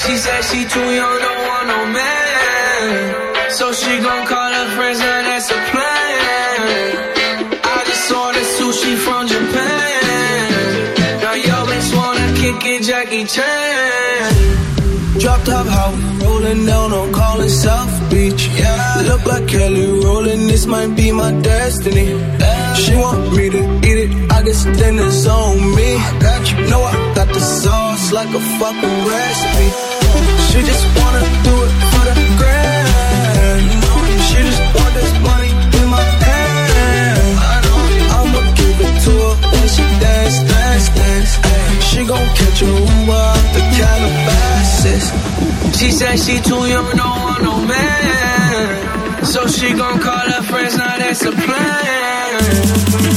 She said she too young, don't want no man. So she gon' call her friends, now that's a plan. I just ordered sushi from Japan. Now yo bitch wanna kick it, Jackie Chan. Drop top, how we rollin' down on Collin South Beach. Yeah, look like Kelly rollin', this might be my destiny. She want me to eat it, I guess then it's on me. Know I got the sauce like a fucking recipe. She just wanna do it for the grand. She just want this money in my hand. I'ma give it to her when she dance, dance, dance. She gon' catch a Uber out the Calabasas. She said she too young, don't want no man. So she gon' call her friends, now that's a plan.